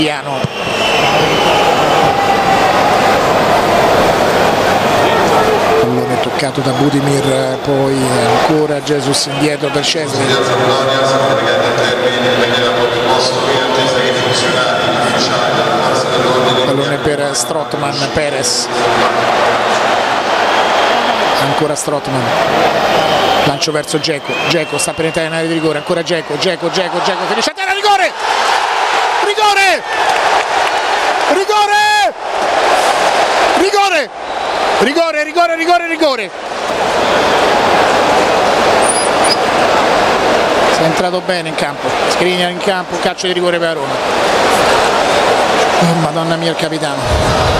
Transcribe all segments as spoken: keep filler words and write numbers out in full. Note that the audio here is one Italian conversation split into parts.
Piano. Pallone toccato da Budimir, poi ancora Jesus indietro per Szczesny. Pallone per Strootman, Perez. Ancora Strootman. Lancio verso Dzeko. Dzeko sta per entrare in area di rigore, ancora Dzeko, Dzeko, Dzeko, Dzeko finisce a terra, rigore! Rigore! Rigore! Rigore! Rigore, rigore, rigore, rigore! Si è entrato bene in campo, Skriniar in campo, calcio di rigore per Roma. Oh, Madonna mia il capitano.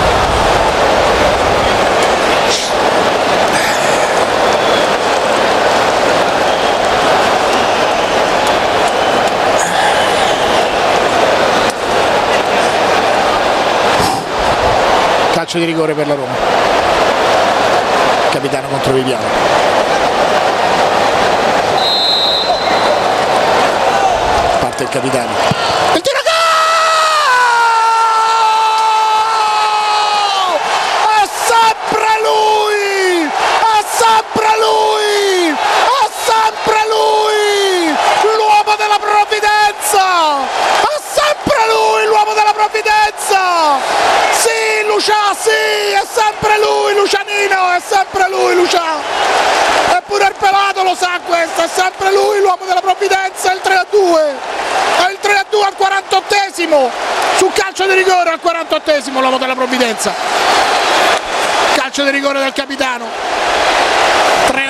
Calcio di rigore per la Roma. Capitano contro Viviano. Parte il capitano. Il tiro, gol! È sempre lui! È sempre lui! È sempre lui! L'uomo della provvidenza! È sempre lui l'uomo della provvidenza! Sì, Lucia, sì, è sempre lui, Lucianino, è sempre lui, Lucia. Eppure il pelato lo sa questo, è sempre lui l'uomo della provvidenza, è il tre a due. È il tre a due al quarantottesimo. Su calcio di rigore al quarantottesimo l'uomo della provvidenza. Calcio di rigore del capitano.